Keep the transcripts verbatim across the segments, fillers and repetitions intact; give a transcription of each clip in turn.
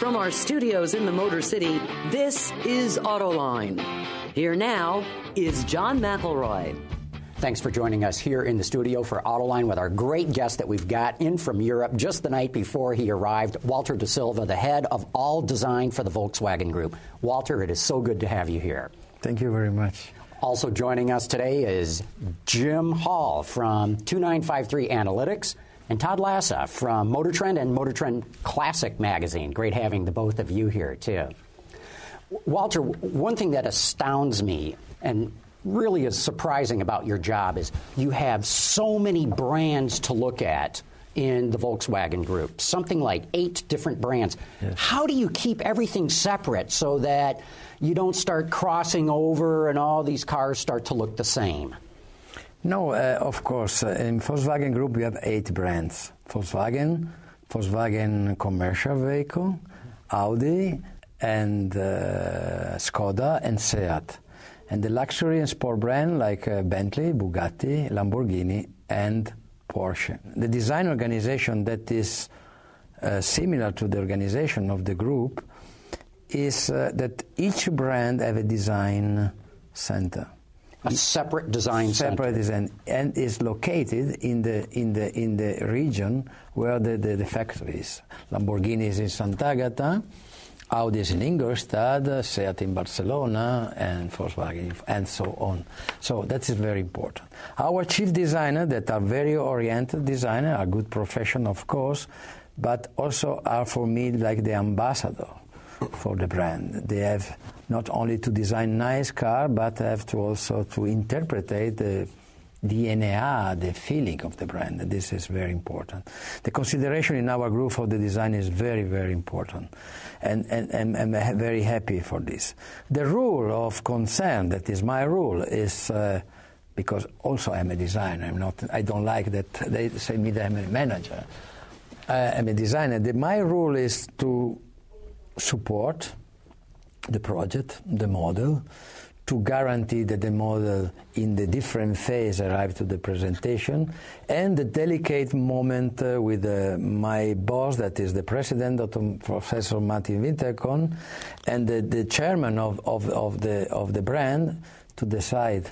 From our studios in the Motor City, this is Autoline. Here now is John McElroy. Thanks for joining us here in the studio for Autoline with our great guest that we've got in from Europe just the night before he arrived, Walter De Silva, the head of all design for the Volkswagen Group. Walter, it is so good to have you here. Thank you very much. Also joining us today is Jim Hall from two nine five three Analytics and Todd Lassa from Motor Trend and Motor Trend Classic Magazine. Great having the both of you here, too. Walter, one thing that astounds me and really is surprising about your job is you have so many brands to look at in the Volkswagen Group, something like eight different brands. Yes. How do you keep everything separate so that you don't start crossing over and all these cars start to look the same? No, uh, of course. Uh, in Volkswagen Group, we have eight brands. Volkswagen, Volkswagen Commercial Vehicle, Audi, and uh, Skoda, and Seat. And the luxury and sport brand like uh, Bentley, Bugatti, Lamborghini, and Porsche. The design organization that is uh, similar to the organization of the group is uh, that each brand have a design center. A separate design center. Separate design, and is located in the in the in the region where the, the, the factory is. Lamborghini is in Sant'Agata, Audi is in Ingolstadt, Seat in Barcelona, and Volkswagen, and so on. So that is very important. Our chief designer, that are very oriented designer, are good profession, of course, but also are for me like the ambassador for the brand. They have not only to design nice car, but have to also to interpret the D N A, the feeling of the brand. This is very important. The consideration in our group for the design is very, very important. And, and, and I'm very happy for this. The rule of concern, that is my rule, is uh, because also I'm a designer. I'm not. I don't like that they say me that I'm a manager. Uh, I'm a designer. The, my rule is to support the project, the model, to guarantee that the model in the different phase arrive to the presentation, and the delicate moment uh, with uh, my boss, that is the president, Doctor Professor Martin Winterkorn, and the, the chairman of, of, of, the, of the brand, to decide,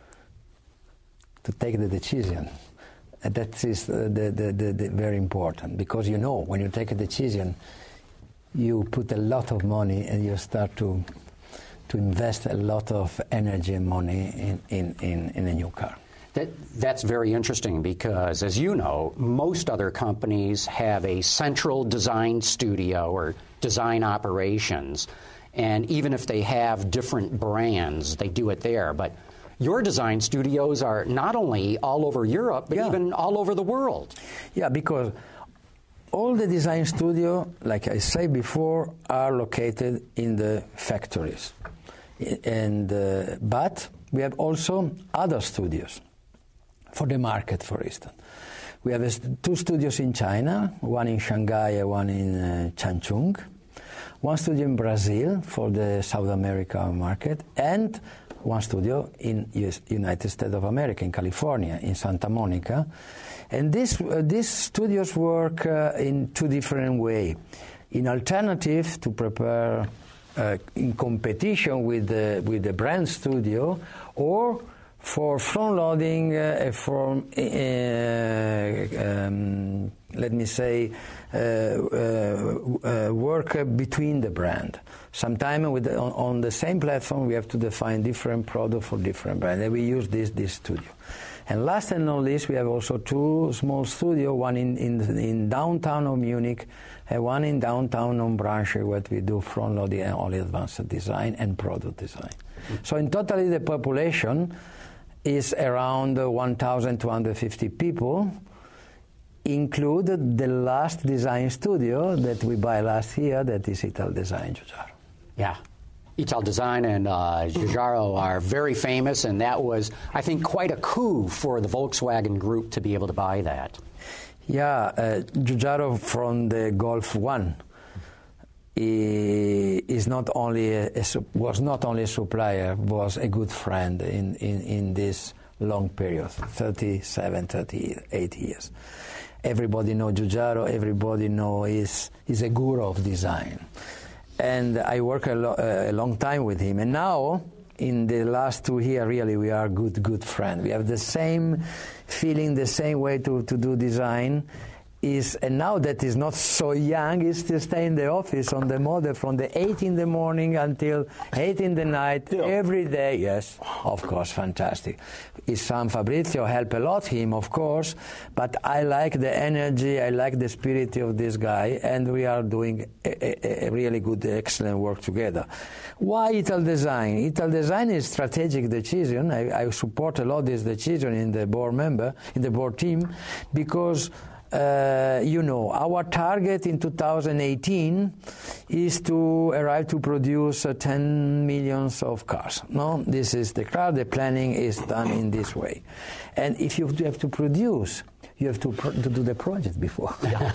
to take the decision. And that is uh, the, the, the, the very important, because you know, when you take a decision, you put a lot of money and you start to to invest a lot of energy and money in, in, in, in a new car. That, that's very interesting because, as you know, most other companies have a central design studio or design operations, and even if they have different brands, they do it there. But your design studios are not only all over Europe, but yeah. even all over the world. Yeah, because all the design studios, like I said before, are located in the factories. And uh, but we have also other studios for the market, for instance. We have st- two studios in China, one in Shanghai and one in uh, Changchun, one studio in Brazil for the South America market, and one studio in U S, United States of America, in California, in Santa Monica. And this, uh, these studios work uh, in two different ways. In alternative to prepare Uh, in competition with the with the brand studio, or for front loading, uh, from uh, um, let me say uh, uh, uh, work between the brand. Sometimes with the, on, on the same platform we have to define different product for different brands, and we use this this studio. And last and not least, we have also two small studios, one in, in, in downtown of Munich, and one in downtown of Braunschweig, where we do front-loading and only advanced design and product design. Mm-hmm. So in totally the population is around one thousand two hundred fifty people, included the last design studio that we buy last year, that is Italdesign Giugiaro. Yeah. Italdesign and uh, Giugiaro are very famous, and that was, I think, quite a coup for the Volkswagen Group to be able to buy that. Yeah, uh, Giugiaro from the Golf One is not only a, a, was not only a supplier, was a good friend in, in, in this long period, thirty-seven, thirty-eight years. Everybody know Giugiaro, everybody know he's, he's a guru of design. And I work a, lo- a long time with him. And now, in the last two years, really, we are good, good friends. We have the same feeling, the same way to, to do design. Is, and now that he's not so young, he still stay in the office on the model from the eight in the morning until eight in the night, yeah. every day. Yes, of course, fantastic. His son Fabrizio help a lot him, of course, but I like the energy, I like the spirit of this guy, and we are doing a, a, a really good, excellent work together. Why Ital Design? Ital Design is strategic decision. I, I support a lot this decision in the board member, in the board team, because Uh, you know, our target in two thousand eighteen is to arrive to produce uh, ten millions of cars. No, this is the car. The planning is done in this way, and if you have to produce, you have to, pro- to do the project before.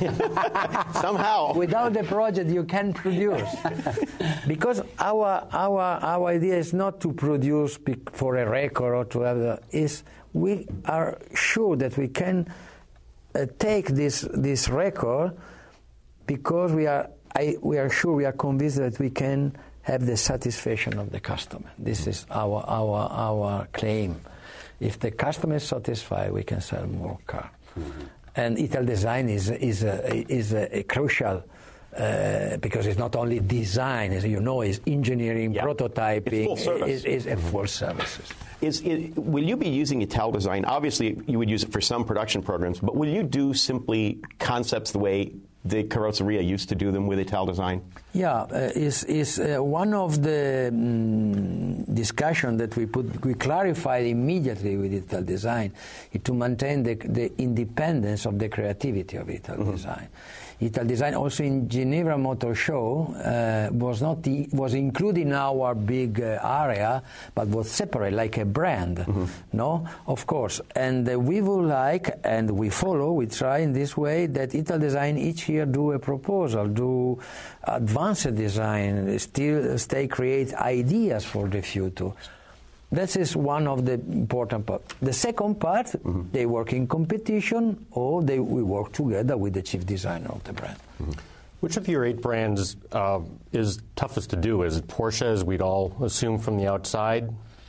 Somehow, without the project, you can't produce, because our our our idea is not to produce for a record or to have. A, is we are sure that we can. Uh, take this this record because we are I, we are sure we are convinced that we can have the satisfaction of the customer. This is our our our claim. If the customer is satisfied, we can sell more car. Mm-hmm. And Ital Design is is a, is a, a crucial. Uh, because it's not only design, as you know, it's engineering, yeah. prototyping, it's full is, is a full services. Is it, will you be using Ital Design? Obviously, you would use it for some production programs, but will you do simply concepts the way the Carrozzeria used to do them with Ital Design? Yeah, uh, is is uh, one of the um, discussion that we put we clarified immediately with Ital Design is to maintain the, the independence of the creativity of Ital mm-hmm. Design. Ital Design also in Geneva Motor Show uh, was not the, was included in our big uh, area, but was separate like a brand. Mm-hmm. No, of course. And uh, we would like, and we follow, we try in this way that Ital Design each year do a proposal, do advanced design, still stay create ideas for the future. This is one of the important parts. The second part, mm-hmm. they work in competition or they we work together with the chief designer of the brand. Mm-hmm. Which of your eight brands uh, is toughest to do? Is it Porsche, as we'd all assume from the outside?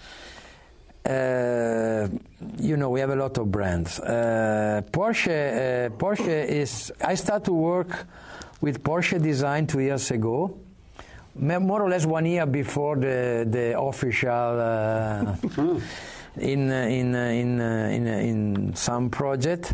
Uh, you know, we have a lot of brands. Uh, Porsche, uh, Porsche is. I started to work with Porsche Design two years ago. More or less one year before the the official uh, in in in in in some project,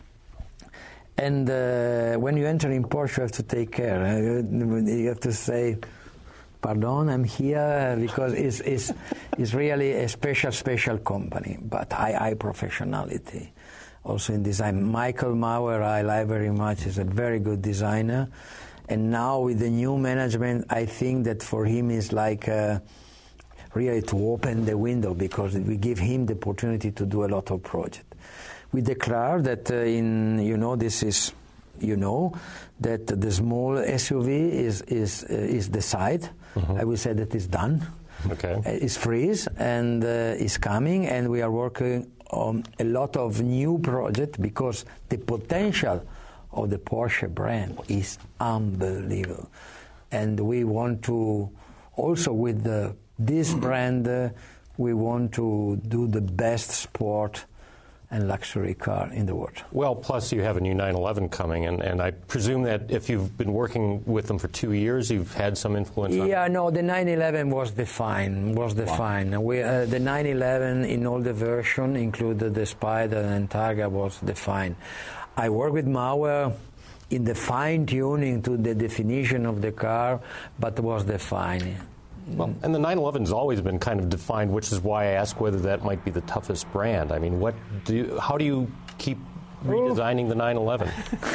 and uh, when you enter in Porsche, you have to take care. You have to say, "Pardon, I'm here," because it's it's it's really a special special company, but high high professionality. Also in design, Michael Mauer, I like very much. Is a very good designer. And now with the new management, I think that for him is like uh, really to open the window because we give him the opportunity to do a lot of projects. We declare that uh, in you know this is you know that the small S U V is is uh, is decided. Mm-hmm. I will say that it's done. Okay, uh, it's freeze and uh, is coming, and we are working on a lot of new projects because the potential of the Porsche brand is unbelievable, and we want to also with the, this brand uh, we want to do the best sport and luxury car in the world. Well, plus you have a new nine eleven coming, and, and I presume that if you've been working with them for two years, you've had some influence on Yeah, them. no, the nine eleven was defined, was defined. Wow. We, uh, the nine eleven in all the version, included the Spider and Targa, was defined. I work with Mauer in the fine-tuning to the definition of the car, but was defined. Well, and the nine eleven has always been kind of defined, which is why I ask whether that might be the toughest brand. I mean, what do you, how do you keep redesigning the nine eleven?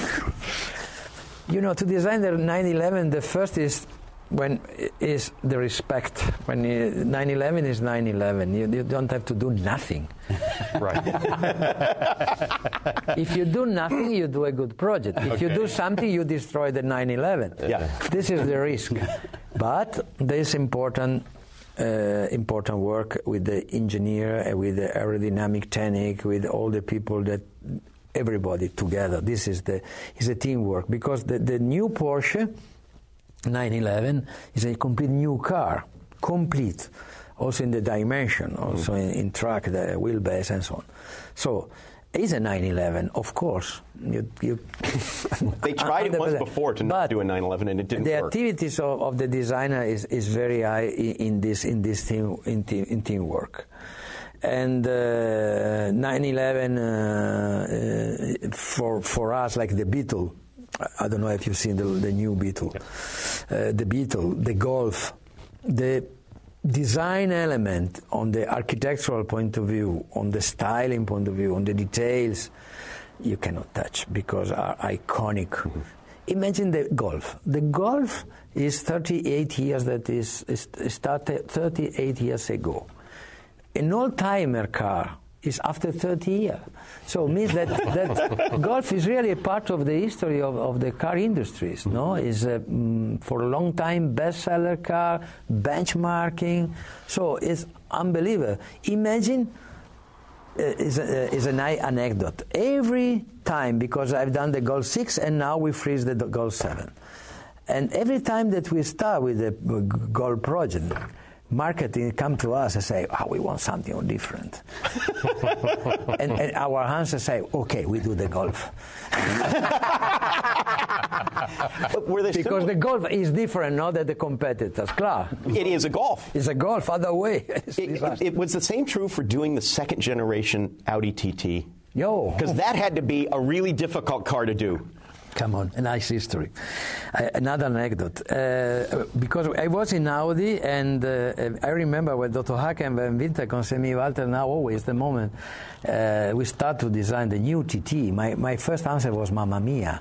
You know, to design the nine eleven, the first is when is the respect. When nine eleven is nine eleven, you, you don't have to do nothing. Right. If you do nothing, you do a good project. If okay. you do something, you destroy the nine eleven. Yeah. This is the risk. But there's important uh, important work with the engineer, with the aerodynamic technique, with all the people that everybody together. This is the is a teamwork, because the, the new Porsche nine eleven is a complete new car, complete, also in the dimension, also mm. in, in track, the wheelbase and so on. So it's a nine eleven, of course. You, you they tried it once before to not do a nine eleven, and it didn't the work. The activities of, of the designer is, is very high in, in this in this team in, team, in teamwork. And uh, nine eleven uh, uh, for for us, like the Beetle. I don't know if you've seen the, the new Beetle, uh, the Beetle, the Golf, the design element on the architectural point of view, on the styling point of view, on the details, you cannot touch because are iconic. Mm-hmm. Imagine the Golf. The Golf is thirty-eight years. That is, is started thirty-eight years ago. An old-timer car is after thirty years. So it means that, that Golf is really a part of the history of, of the car industries, no? Is a, um, for a long time bestseller car, benchmarking. So it's unbelievable. Imagine, uh, is, a, uh, is an anecdote. Every time, because I've done the Golf six and now we freeze the Golf seven. And every time that we start with the Golf project, marketing come to us and say, oh, we want something different. and, and our answers say, okay, we do the Golf. Were they because similar? the Golf is different, not than the competitors. Klar. It is a Golf. It's a Golf, other way. it, it, it was the same true for doing the second generation Audi T T. Yo. Because that had to be a really difficult car to do. Come on, a nice history. Uh, another anecdote. Uh, because I was in Audi, and uh, I remember when Doctor Haken and Winterkorn said me, Walter, now always the moment uh, we start to design the new T T, my, my first answer was, Mamma Mia.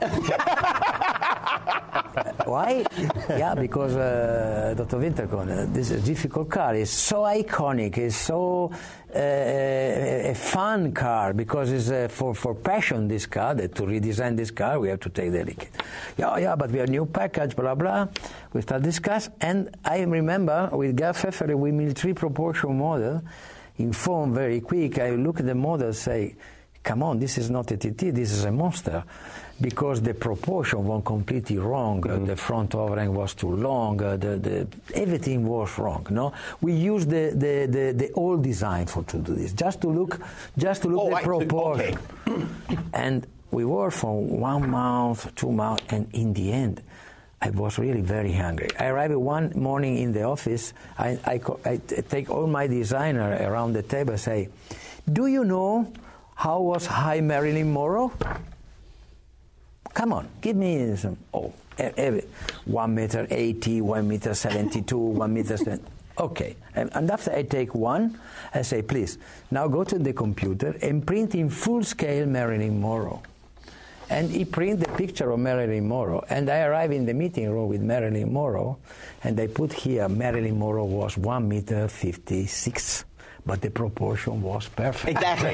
Why? Yeah, because uh, Doctor Winterkorn, uh, this is a difficult car. It's so iconic. It's so uh, a, a fun car, because it's uh, for for passion. This car, that to redesign this car, we have to take the liquid. Yeah, yeah, but we have new package, blah blah. We start discuss, and I remember with Gerd Pfeffer, we made three proportion model, inform very quick. I look at the model, say, come on, this is not a T T, this is a monster. Because the proportion was completely wrong. Mm-hmm. Uh, the front overhang was too long. Uh, the, the, everything was wrong. No, we used the, the, the, the old design for to do this, just to look, just to look oh, the I, proportion. Okay. And we worked for one month, two months, and in the end, I was really very hungry. I arrived one morning in the office. I, I, I take all my designer around the table and say, do you know how was high Marilyn Monroe? Come on, give me some, oh, every, one meter eighty, one meter seventy-two, one meter seventy. Okay, and, and after I take one, I say, please, now go to the computer and print in full scale Marilyn Monroe. And he print the picture of Marilyn Monroe, and I arrive in the meeting room with Marilyn Monroe, and I put here Marilyn Monroe was one meter fifty-six. But the proportion was perfect. Exactly.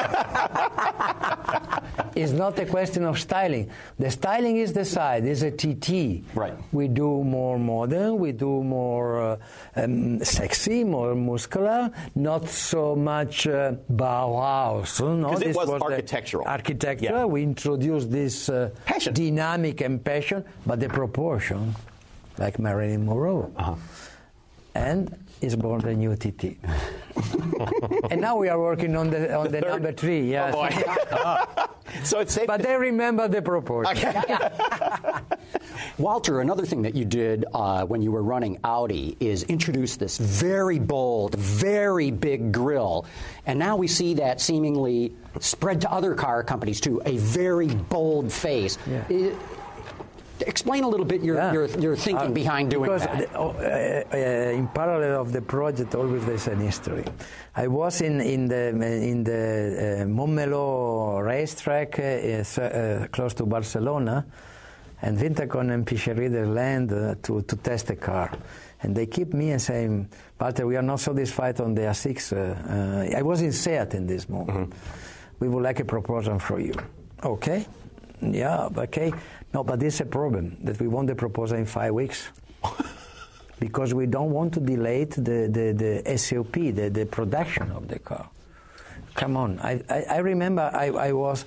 It's not a question of styling. The styling is the side. It's a T T. Right. We do more modern. We do more uh, um, sexy, more muscular. Not so much uh, Bauhaus. No, Because it this was, was architectural. Architecture. Yeah. We introduced this uh, passion. dynamic and passion, but the proportion, like Marilyn Monroe. Uh-huh. And is born the new T T. And now we are working on the on the, the number three. Yes. Oh boy. So it's safe. But they remember the proportion. Okay. Walter, another thing that you did uh, when you were running Audi is introduce this very bold, very big grille. And now we see that seemingly spread to other car companies too, a very bold face. Yeah. It, Explain a little bit your yeah. your, your thinking uh, behind doing because that. Because uh, uh, in parallel of the project, always there's an history. I was in in the in the uh, Montmeló racetrack uh, uh, close to Barcelona, and Winterkorn and Picherider land uh, to to test the car, and they keep me and saying, Walter, we are not satisfied on the A six. Uh, uh, I was in Seat in this moment. Mm-hmm. We would like a proposal from you. Okay. Yeah, okay. No, but there's a problem, that we want the proposal in five weeks. Because we don't want to delay the, the, the S O P, the, the production of the car. Come on. I, I, I remember I, I was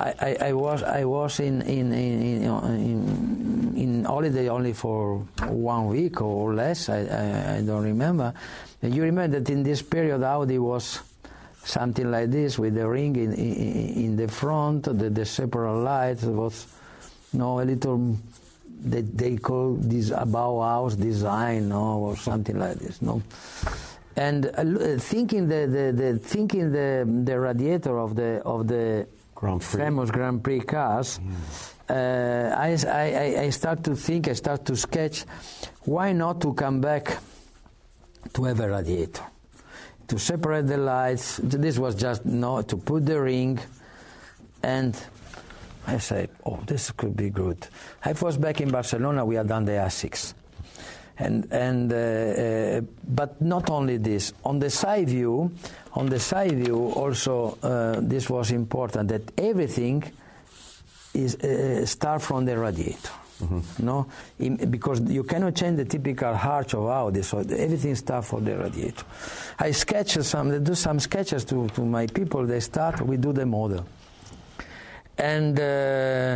I, I, I was I was in in in, in in holiday only for one week or less. I, I, I don't remember. And you remember that in this period Audi was something like this with the ring in in, in the front, the, the separate lights was no a little. They they call this a Bauhaus design, no, or something like this, no. And uh, thinking the, the, the thinking the the radiator of the of the Grand Prix. famous Grand Prix cars, mm. uh, I, I I start to think, I start to sketch, why not to come back to have a radiator, to separate the lights. This was just no to put the ring, and I said, oh, this could be good. I was back in Barcelona. We had done the A six. And and uh, uh, but not only this. On the side view, on the side view also uh, this was important that everything is uh, start from the radiator. Mm-hmm. No, In, because you cannot change the typical arch of Audi, so everything starts from the radiator. I sketch some, they do some sketches to to my people. They start, we do the model, and. Uh,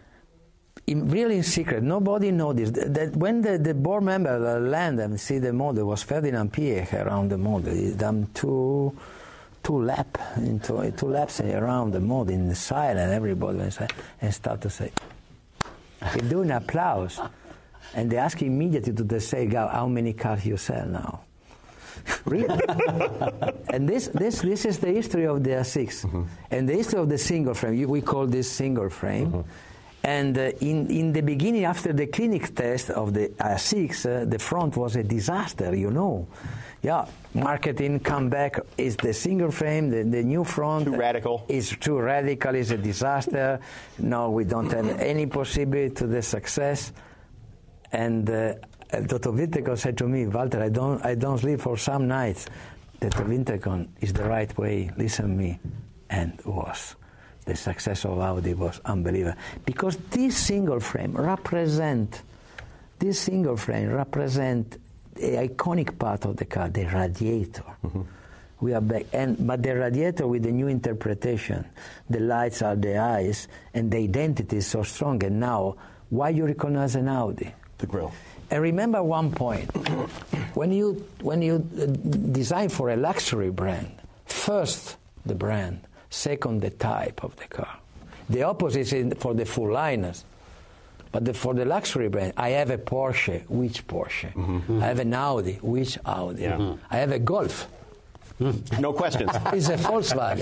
In, really in secret, nobody noticed that, that when the, the board member land and see the model was Ferdinand Piech around the model. He done two two lap into two laps around the model in silence. Everybody went and start to say, they do an applause, and they ask immediately to the say, how many cars you sell now? Really? And this this this is the history of the A six, mm-hmm. and the history of the single frame. We call this single frame. Mm-hmm. And uh, in, in the beginning, after the clinic test of the A six, uh, the front was a disaster, you know. Yeah, marketing come back, is the single frame, the, the new front. Too radical. Is too radical, is a disaster. No, we don't have any possibility to the success. And uh, Toto Winterkorn said to me, Walter, I don't, I don't sleep for some nights. Toto Winterkorn is the right way, listen to me. And was. The success of Audi was unbelievable because this single frame represent this single frame represent the iconic part of the car, the radiator. Mm-hmm. We are back, and but the radiator with the new interpretation, the lights are the eyes, and the identity is so strong. And now, why you recognize an Audi? The grille. And remember one point: when you when you design for a luxury brand, first the brand. Second, the type of the car. The opposite is for the full liners. But the, for the luxury brand, I have a Porsche. Which Porsche? Mm-hmm. I have an Audi. Which Audi? Yeah. Mm-hmm. I have a Golf. No questions. It's a Volkswagen.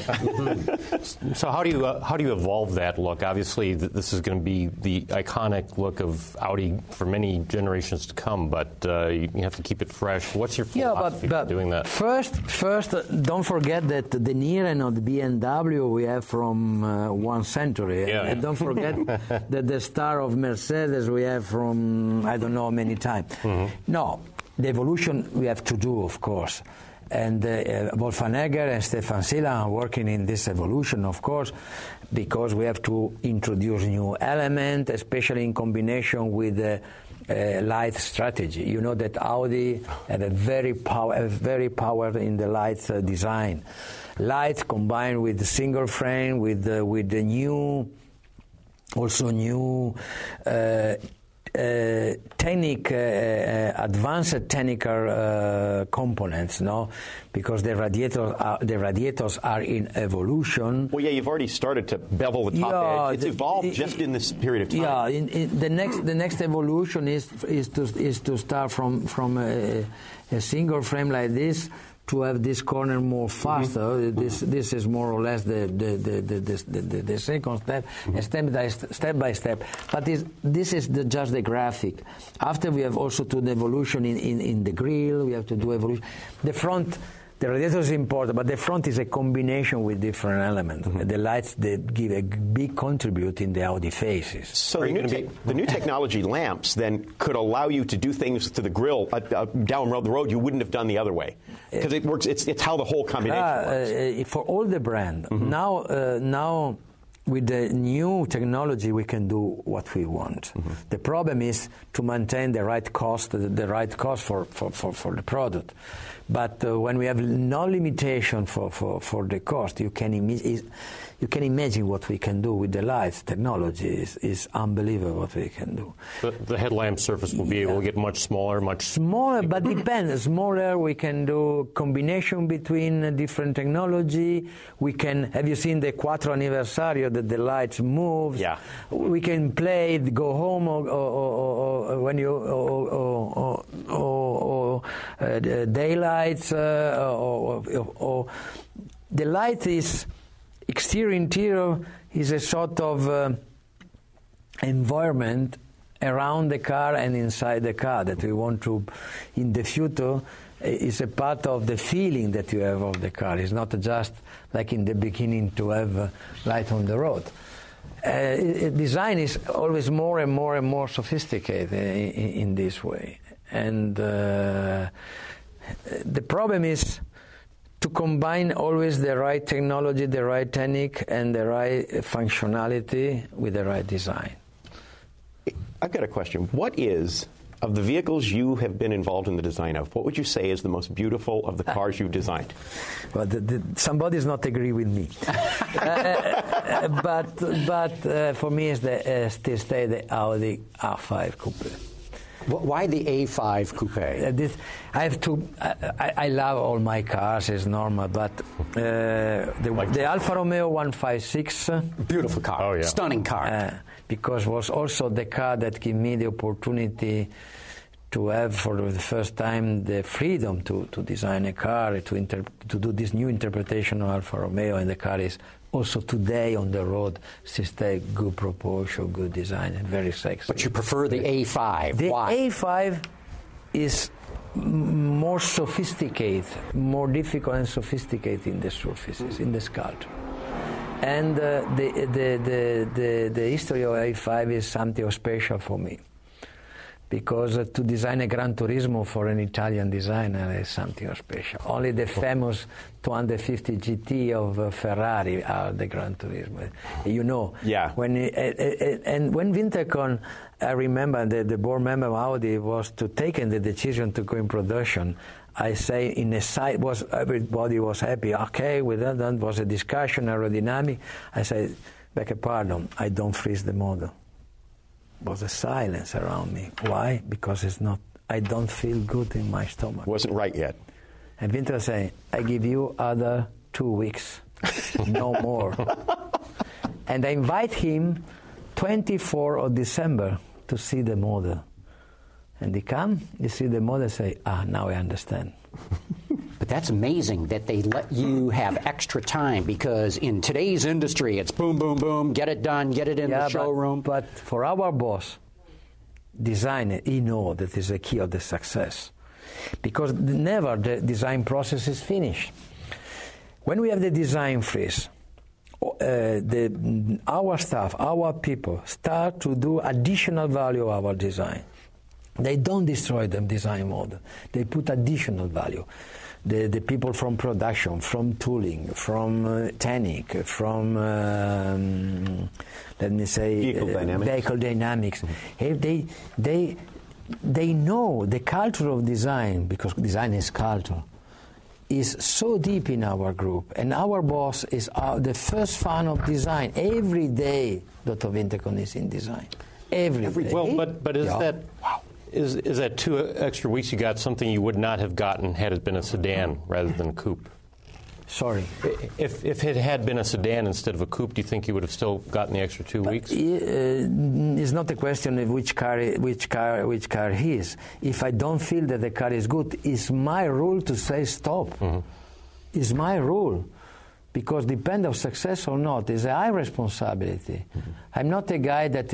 So how do you uh, how do you evolve that look? Obviously, th- this is going to be the iconic look of Audi for many generations to come, but uh, you, you have to keep it fresh. What's your philosophy yeah, but, but for doing that? First, first, uh, don't forget that the Nieren of the B M W we have from uh, one century. Yeah. And don't forget that the star of Mercedes we have from I don't know how many times. Mm-hmm. No, the evolution we have to do, of course. And uh, uh, Wolfgang and Stefan Silla are working in this evolution, of course, because we have to introduce new elements, especially in combination with the uh, light strategy. You know that Audi have a very power, a very power in the light uh, design. Light combined with the single frame, with uh, with the new, also new. Uh, Uh, technic, uh, uh, advanced technical uh, components, no, because the radiators are, the radiators are in evolution. Well, yeah, you've already started to bevel the top yeah, edge. It's the, evolved it, just in this period of time. Yeah, in, in the next the next evolution is is to is to start from from a, a single frame like this. To have this corner more faster, mm-hmm. this this is more or less the the the the, the, the, the second step, mm-hmm. step by step by step. But this this is the, just the graphic. After we have also to the evolution in, in, in the grille, we have to do evolution. The front, the radiator is important, but the front is a combination with different elements. Mm-hmm. The lights they give a big contribute in the Audi faces. So the new, te- the new technology lamps then could allow you to do things to the grille uh, uh, down the road you wouldn't have done the other way. Because it works, it's it's how the whole combination uh, works. Uh, for all the brand. Mm-hmm. Now, uh, now with the new technology, we can do what we want. Mm-hmm. The problem is to maintain the right cost, the, the right cost for, for, for, for the product. But uh, when we have no limitation for, for, for the cost, you can immediately. you can imagine what we can do with the lights. Technology is, is unbelievable what we can do. The, the headlamp surface will be able to get much smaller, much smaller, but depends. Smaller, we can do combination between different technology. We can, have you seen the Quattro Anniversario that the lights move? Yeah. We can play, go home, or, or, or, or when you, or, or, or, or uh, daylights, uh, or, or, or the light is exterior, interior is a sort of uh, environment around the car and inside the car that we want to, in the future, is a part of the feeling that you have of the car. It's not just like in the beginning to have uh, light on the road. Uh, it, design is always more and more and more sophisticated in, in this way. And uh, the problem is to combine always the right technology, the right technique, and the right functionality with the right design. I've got a question. What is, of the vehicles you have been involved in the design of, what would you say is the most beautiful of the cars you've designed? Well, the, the, somebody does not agree with me. uh, but but uh, for me, it's the, uh, still stay the Audi A five Coupe. Why the A five Coupe? Uh, this, I have to. I, I love all my cars. It's normal, but uh, the, like the Alfa Romeo one fifty-six. Beautiful car. Oh, yeah. Stunning car. Uh, because was also the car that gave me the opportunity to have for the first time the freedom to, to design a car, to inter, to do this new interpretation of Alfa Romeo, and the car is also today on the road, still stay good proportion, good design, and very sexy. But you prefer the A five. The Why? A five is m- more sophisticated, more difficult and sophisticated in the surfaces, in the sculpture. And uh, the, the, the, the, the history of A five is something special for me. Because uh, to design a Gran Turismo for an Italian designer is something special. Only the famous two fifty G T of uh, Ferrari are the Gran Turismo. You know, yeah. When it, it, it, and when Wintercon, I remember the, the board member of Audi was to take the decision to go in production. I say in a side was everybody was happy. Okay, with that, that was a discussion aerodynamic. I said, beg your pardon, I don't freeze the model. Was a silence around me. Why? Because it's not. I don't feel good in my stomach. Wasn't right yet. And Winter saying, I give you other two weeks, no more. And I invite him twenty-fourth of December to see the model. And he come, you see the model, say, ah, now I understand. But that's amazing that they let you have extra time, because in today's industry, it's boom, boom, boom, get it done, get it in yeah, the showroom. But, but for our boss, designer, he knows that is the key of the success. Because never the design process is finished. When we have the design freeze, uh, the, our staff, our people start to do additional value of our design. They don't destroy the design model. They put additional value. The, the people from production, from tooling, from uh, technique, from, um, let me say, vehicle uh, dynamics. Vehicle dynamics. Mm-hmm. They, they, they know the culture of design, because design is culture, is so deep in our group. And our boss is our, the first fan of design. Every day, Doctor Wintercon is in design. Every, Every day. Well, but, but is yeah. that... Wow. Is, is that two extra weeks you got something you would not have gotten had it been a sedan rather than a coupe? Sorry. If, if it had been a sedan instead of a coupe, do you think you would have still gotten the extra two but weeks? Uh, it's not a question of which car, which car, which car is. If I don't feel that the car is good, it's my rule to say stop. Mm-hmm. It's my rule. Because depend of success or not is a high responsibility. Mm-hmm. I'm not a guy that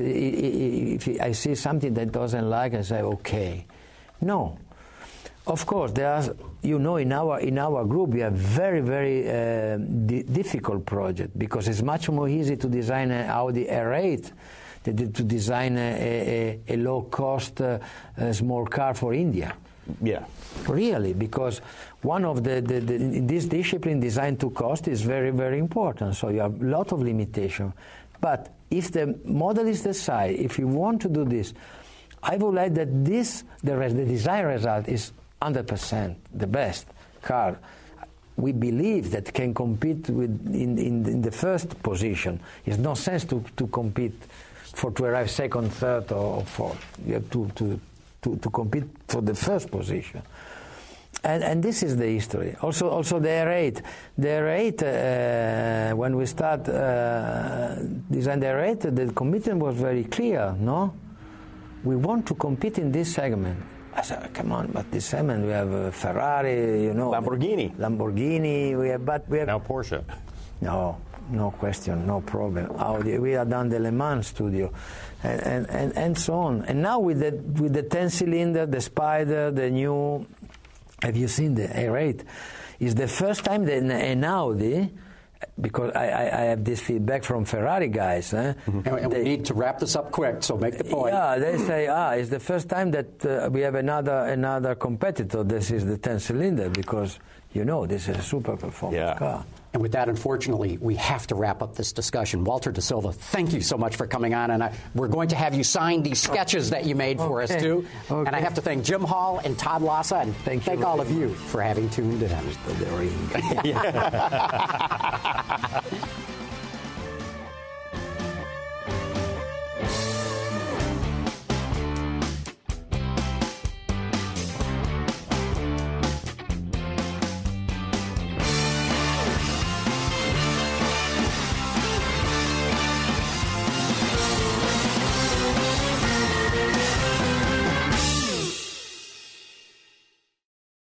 if I see something that doesn't like, I say okay. No, of course there are. You know, in our in our group we have very very uh, di- difficult project, because it's much more easy to design an Audi R eight than to design a, a, a low cost uh, a small car for India. Yeah. Really, because one of the, the, the in this discipline, design to cost is very, very important. So you have a lot of limitation. But if the model is decided, if you want to do this, I would like that this, the, res, the design result is one hundred percent the best car. we believe that can compete with in, in, in the first position. It's no sense to, to compete for to arrive second, third, or fourth. You have to, to, to, to compete for the first position. And, and this is the history. Also, also the Air eight. The Air eight, uh, when we start uh, design the Air eight, the commitment was very clear. No, we want to compete in this segment. I said, come on, but this segment we have uh, Ferrari, you know, Lamborghini, Lamborghini. We have, but we have now Porsche. No, no question, no problem. Audi, we have done the Le Mans studio, and and, and, and so on. And now with the with the ten cylinder, the Spider, the new. Have you seen the Air eight? It's the first time that an Audi, because I, I, I have this feedback from Ferrari guys. Eh? Mm-hmm. And, and they, we need to wrap this up quick, so make the point. Yeah, they say, ah, it's the first time that uh, we have another another competitor. This is the ten cylinder, because, you know, this is a super performance yeah. car. And with that, unfortunately, we have to wrap up this discussion. Walter De Silva, thank you so much for coming on. And I, we're going to have you sign these sketches that you made for okay. us, too. Okay. And I have to thank Jim Hall and Todd Lassa, and thank, thank all of you for having tuned in.